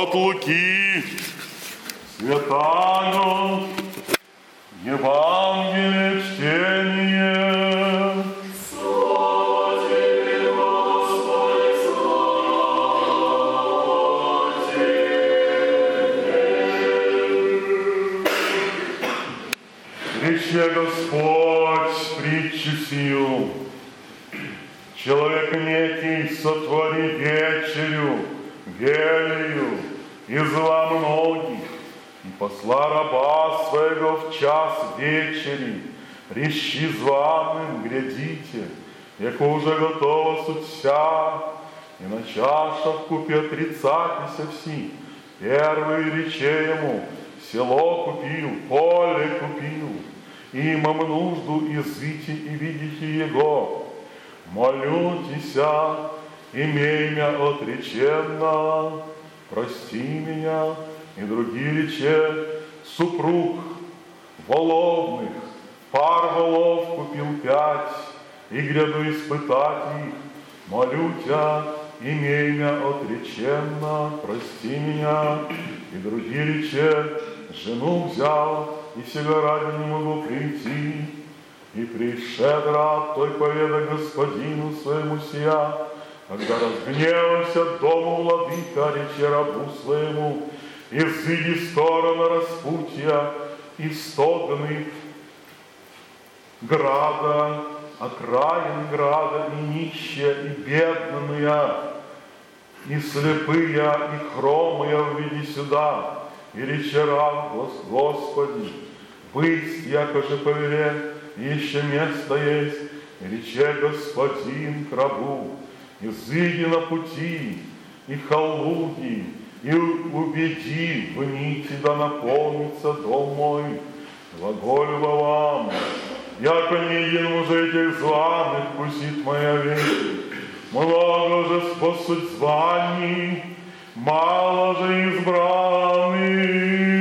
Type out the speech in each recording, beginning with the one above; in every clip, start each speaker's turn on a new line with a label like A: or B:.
A: От Луки, Святаго, Евангелие чтение.
B: Слава Тебе, Господи, слава Тебе.
A: Рече Господь притчу сию. Человек некий сотвори вечерю, велию, из зла многих, и посла раба своего в час вечери, рещи званым, глядите, яко уже готова суть вся, и на чаша вкупе отрицатися все. Первый рече ему, село купил, поле купил, и имам нужду извите и видите его. Молютеся, имей мя отреченно, прости меня, и другие рече, супруг воловных, пар волов купил 5, и гряду испытать их. Молю тебя, имей мя отреченно, прости меня, и другие рече, жену взял, и себя ради не могу прийти. И пришед раб той поведа господину своему сия, когда разгневался дому владыка, рече рабу своему, изыди стороны распутья и стогны града, окраин града, и нищие, и бедные, и слепые, и хромые введи сюда, и рече раб, Господи, бысть, яко же повеле, еще место есть, и рече господин к рабу, изыди на пути, и халуги, и убеди в нити, да наполнится дом мой, глаголю вам, яко не един уже этих званых вкусит моя весть, много же спосуть званий, мало же избранных.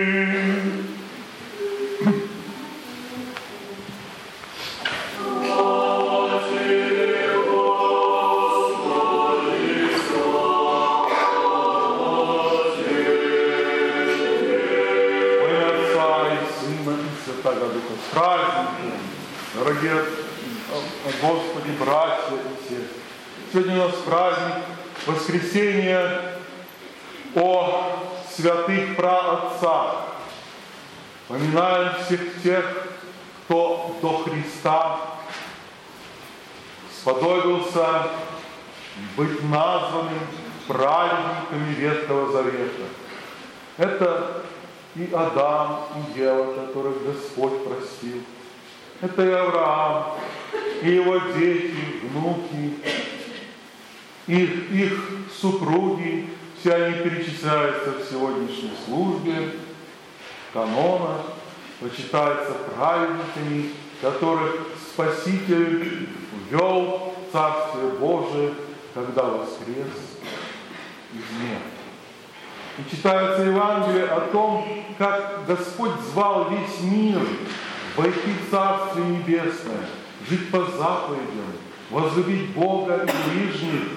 A: С праздником, дорогие Господи, братья и все. Сегодня у нас праздник воскресения о святых праотцах. Поминаем всех тех, кто до Христа сподобился быть названным праведниками Ветхого Завета. Это и Адам, и Ева, которых Господь простил. Это и Авраам, и его дети, внуки, и их супруги. Все они перечисляются в сегодняшней службе канона, почитаются праведниками, которых Спаситель ввел в Царствие Божие, когда воскрес из мертвых. И читается Евангелие о том, как Господь звал весь мир войти в Царствие Небесное, жить по заповедям, возлюбить Бога и ближних,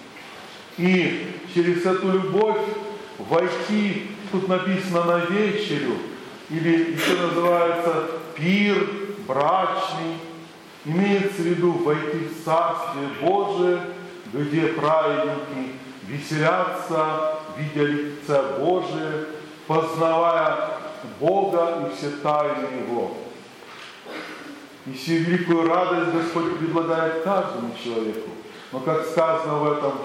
A: и через эту любовь войти, тут написано, на вечерю, или еще называется пир брачный, имеется в виду войти в Царствие Божие, где праведники веселятся, видя лица Божие, познавая Бога и все тайны Его. И всю великую радость Господь предлагает каждому человеку. Но, как сказано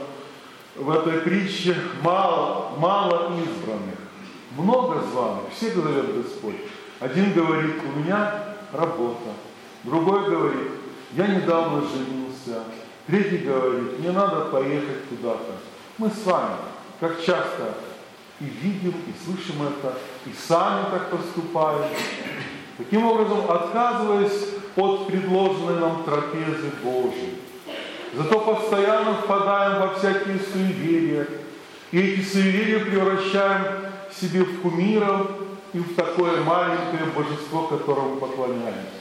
A: в этой притче, мало избранных, много званых. Все говорят Господь. Один говорит, у меня работа. Другой говорит, я недавно женился. Третий говорит, мне надо поехать куда-то. Мы с вами, как часто и видим, и слышим это, и сами так поступаем. Таким образом, отказываясь от предложенной нам трапезы Божией. Зато постоянно впадаем во всякие суеверия. И эти суеверия превращаем себе в кумиров и в такое маленькое божество, которому поклоняемся.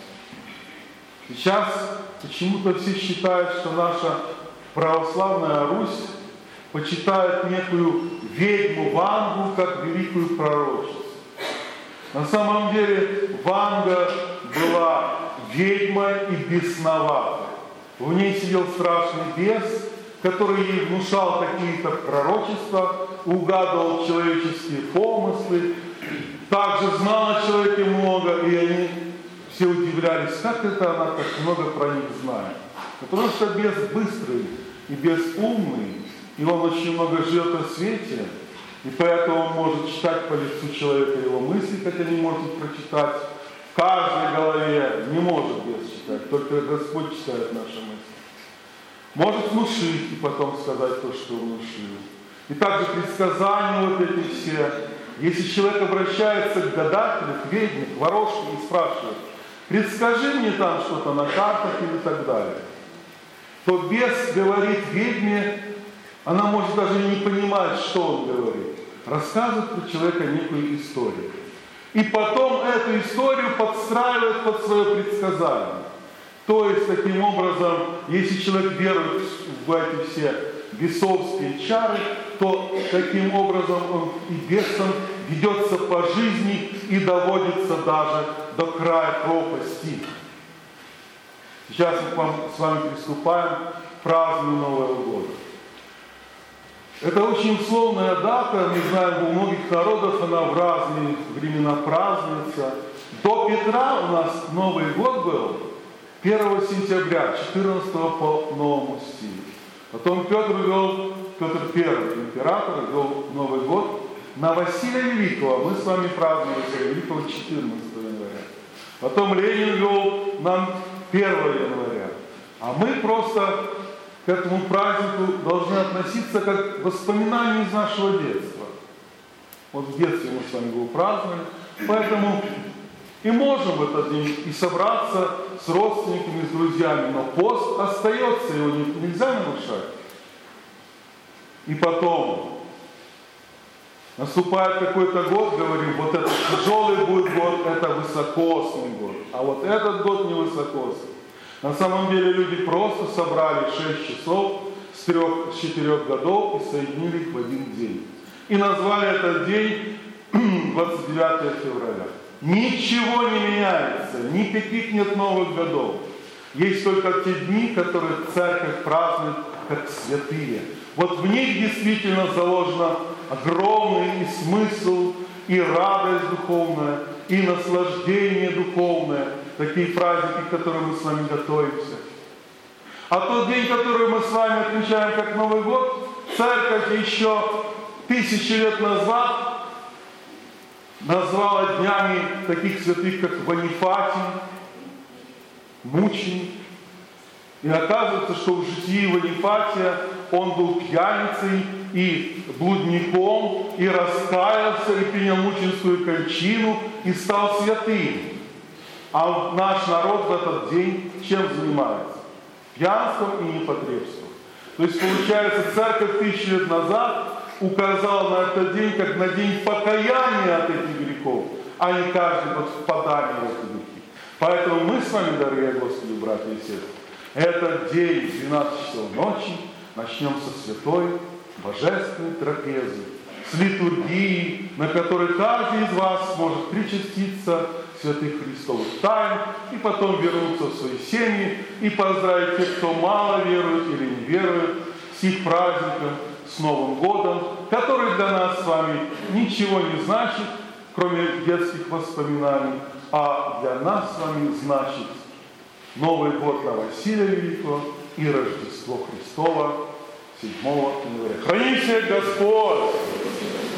A: Сейчас почему-то все считают, что наша православная Русь почитают некую ведьму Вангу как великую пророчицу. На самом деле Ванга была ведьмой и бесноватой. В ней сидел страшный бес, который ей внушал какие-то пророчества, угадывал человеческие помыслы, также знал о человеке много, и они все удивлялись, как это она так много про них знает. Потому что бес быстрый и бес умный, и он очень много живет о свете, и поэтому он может читать по лицу человека его мысли, хотя не может прочитать. В каждой голове не может бес читать, только Господь читает наши мысли. Может внушить и потом сказать то, что внушил. И также предсказания вот эти все. Если человек обращается к гадателю, к ведьме, к ворожке и спрашивает, предскажи мне там что-то на картах или так далее, то бес говорит ведьме, она может даже не понимать, что он говорит. Рассказывает про человека некую историю. И потом эту историю подстраивает под свое предсказание. То есть, таким образом, если человек верует в эти все бесовские чары, то таким образом он и бесом ведется по жизни и доводится даже до края пропасти. Сейчас мы с вами приступаем к празднованию Нового года. Это очень условная дата, мы знаем, у многих народов она в разные времена празднуется. До Петра у нас Новый год был 1 сентября, 14 по новому стилю. Потом Петр I, император, ввел Новый год на Василия Великого. Мы с вами празднуем Василия Великого 14 января. Потом Ленин ввел нам 1 января. А мы просто к этому празднику должны относиться как к воспоминанию из нашего детства. Вот в детстве мы с вами его праздновали. Поэтому и можем в этот день и собраться с родственниками, с друзьями, но пост остается, его нельзя нарушать. И потом наступает какой-то год, говорим, вот этот тяжелый будет год, это высокосный год, а вот этот год не высокосный. На самом деле люди просто собрали 6 часов с 4 годов и соединили их в один день. И назвали этот день 29 февраля. Ничего не меняется, никаких нет новых годов. Есть только те дни, которые церковь празднует как святые. Вот в них действительно заложено огромный и смысл, и радость духовная, и наслаждение духовное. Такие праздники, к которым мы с вами готовимся. А тот день, который мы с вами отмечаем как Новый год, церковь еще 1000 лет назад назвала днями таких святых, как Ванифатий, мученик. И оказывается, что в житии Ванифатия он был пьяницей и блудником, и раскаялся, и принял мученическую кончину, и стал святым. А наш народ в этот день чем занимается? Пьянством и непотребством. То есть, получается, церковь 1000 лет назад указал на этот день как на день покаяния от этих грехов, а не каждый год впадания в эти грехи. Поэтому мы с вами, дорогие Господи, братья и сестры, этот день в 12 часов ночи начнем со святой божественной трапезы, с литургией, на которой каждый из вас сможет причаститься святых Христовых тайн и потом вернуться в свои семьи и поздравить тех, кто мало верует или не верует, с их праздником, с Новым годом, который для нас с вами ничего не значит, кроме детских воспоминаний, а для нас с вами значит Новый год на Василия Великого и Рождество Христово 7 января. Храни всех Господь!